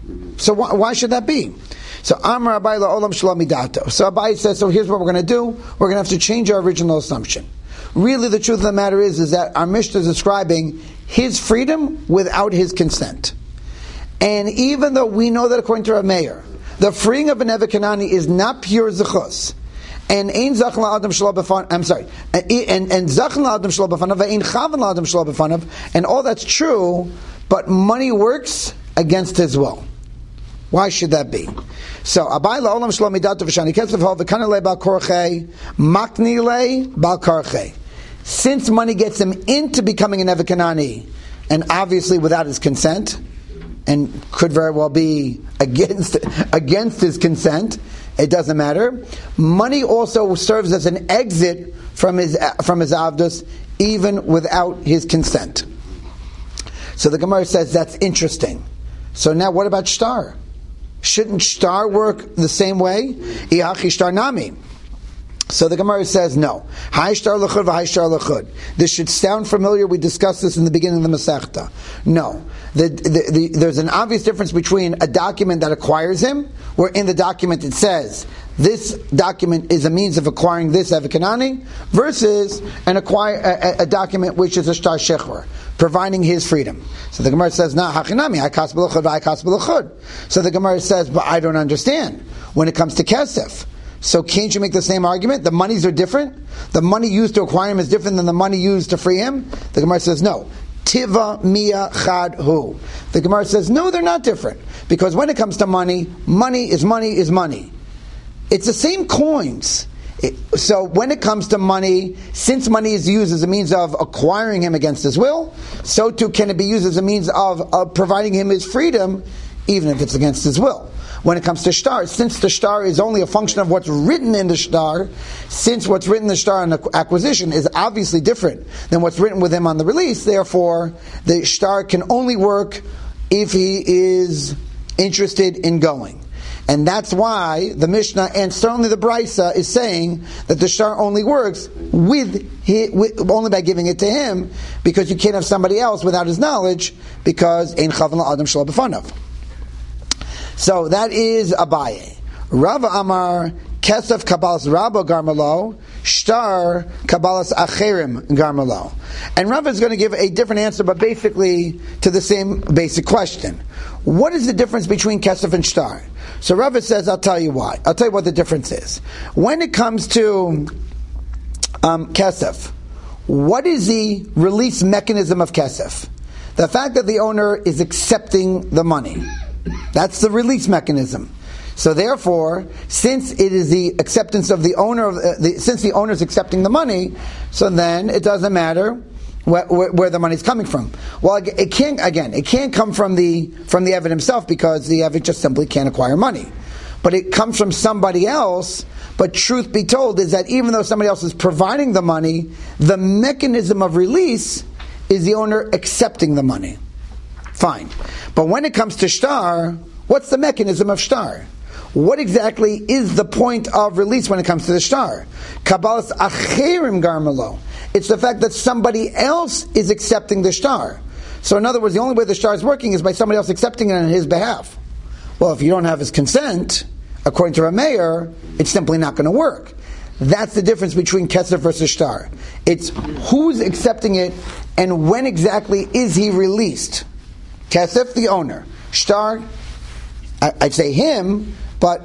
so why should that be? So Amar Abai la'olam shelo midato. So Abai says, so here's what we're going to do. We're going to have to change our original assumption. Really, the truth of the matter is that our Mishnah is describing his freedom without his consent. And even though we know that according to Rameir, the freeing of an Eved Kanani is not pure zechus, and ein zachan la'adam shelo b'fanav, I'm sorry, and zachan la'adam shelo b'fanav, ve'ein chavan la'adam shelo b'fanav, and all that's true, but money works against his will. Why should that be? So, Abai la'olam shelo midato v'shani kesef hol v'kana le bal korchei, makni le bal korchei. Since money gets him into becoming an Eved Kanani, and obviously without his consent, and could very well be against his consent, it doesn't matter. Money also serves as an exit from his avdus, even without his consent. So the Gemara says that's interesting. So now what about shtar? Shouldn't shtar work the same way? Ihachi shtar nami. So the Gemara says no. Hai shtar l'chud v'hai shtar l'chud. This should sound familiar. We discussed this in the beginning of the Masechta. No. There's an obvious difference between a document that acquires him, where in the document it says, this document is a means of acquiring this Eved Kanani, versus a document which is a shtar shechor, providing his freedom. So the Gemara says, nah, hachinami, I kas b'l'chud v'ai kas b'l'chud. So the Gemara says, but I don't understand. When it comes to kesef, so can't you make the same argument? The monies are different. The money used to acquire him is different than the money used to free him. The Gemara says no. Tiva mia chad hu. The Gemara says no, they're not different, because when it comes to money, money is money is money. It's the same coins. So when it comes to money, since money is used as a means of acquiring him against his will, so too can it be used as a means of providing him his freedom, even if it's against his will. When it comes to shtar, since the shtar is only a function of what's written in the shtar, since what's written in the shtar on the acquisition is obviously different than what's written with him on the release, therefore the shtar can only work if he is interested in going. And that's why the Mishnah, and certainly the Brisa, is saying that the shtar only works only by giving it to him, because you can't have somebody else without his knowledge, because ein chavan la'adam shelo b'fanav. So that is Abaye. Rava Amar Kesef Kabbalas Rabba Garmalo Shtar Kabbalas Acherim Garmalo. And Rava is going to give a different answer, but basically to the same basic question. What is the difference between Kesef and Shtar? So Rava says, I'll tell you why. I'll tell you what the difference is. When it comes to Kesef, what is the release mechanism of Kesef? The fact that the owner is accepting the money. That's the release mechanism. So therefore, since it is the acceptance of the owner since the owner is accepting the money, so then it doesn't matter where the money is coming from. Well, it can't come from the Eved himself, because the Eved just simply can't acquire money. But it comes from somebody else. But truth be told is that even though somebody else is providing the money, the mechanism of release is the owner accepting the money. Fine. But when it comes to shtar, what's the mechanism of shtar? What exactly is the point of release when it comes to the shtar? Kabbalas acherim garmalo. It's the fact that somebody else is accepting the shtar. So in other words, the only way the shtar is working is by somebody else accepting it on his behalf. Well, if you don't have his consent, according to Rameir, it's simply not going to work. That's the difference between Kesef versus Shtar. It's who's accepting it and when exactly is he released. Kesef, the owner. Shtar, I'd say him, but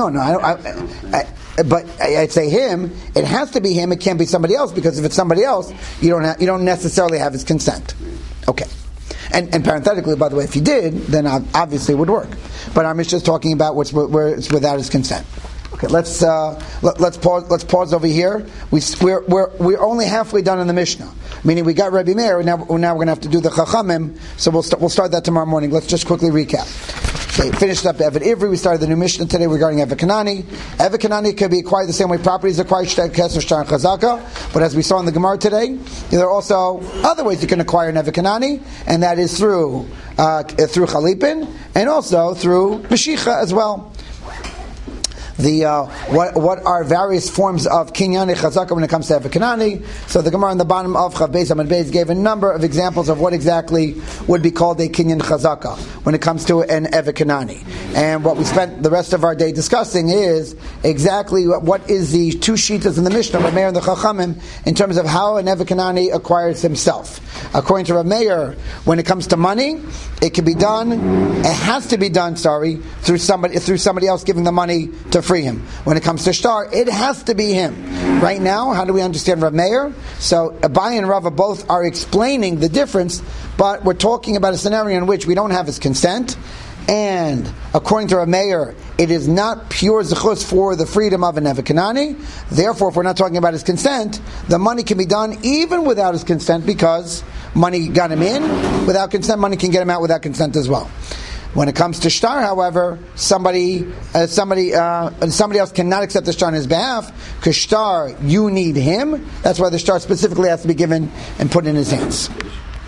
but I'd say him. It has to be him. It can't be somebody else, because if it's somebody else, you don't necessarily have his consent. Okay. And parenthetically, by the way, if you did, then obviously it would work. But our Mishnah is talking about where it's without his consent. Okay, let's pause. Let's pause over here. We're only halfway done in the Mishnah, meaning we got Rebbe Meir. Now we're going to have to do the Chachamim. So we'll start that tomorrow morning. Let's just quickly recap. Okay, finished up Eved Ivri. We started the new Mishnah today regarding Eved Kanani. Eved Kanani can be acquired the same way properties acquired, Kesef, Shtar, and Chazaka. But as we saw in the Gemara today, there are also other ways you can acquire an Eved Kanani, and that is through Chalipin and also through Meshicha as well. What are various forms of Kinyani Chazaka when it comes to Eved Kanani? So the Gemara on the bottom of Chav Beis Amud Beis gave a number of examples of what exactly would be called a Kinyan Chazaka when it comes to an Eved Kanani. And what we spent the rest of our day discussing is exactly what is the two shitas in the Mishnah, Rameir and the Chachamim, in terms of how an Eved Kanani acquires himself. According to Rameir, when it comes to money, it has to be done, through somebody else giving the money to free him. When it comes to Shtar, it has to be him. Right now, how do we understand Rav Meir? So Abai and Rava both are explaining the difference, but we're talking about a scenario in which we don't have his consent, and according to Rav Meir, it is not pure zechus for the freedom of an Eved Kanani. Therefore, if we're not talking about his consent, the money can be done even without his consent, because money got him in without consent, money can get him out without consent as well. When it comes to shtar, however, somebody else cannot accept the shtar on his behalf, because shtar, you need him. That's why the shtar specifically has to be given and put in his hands.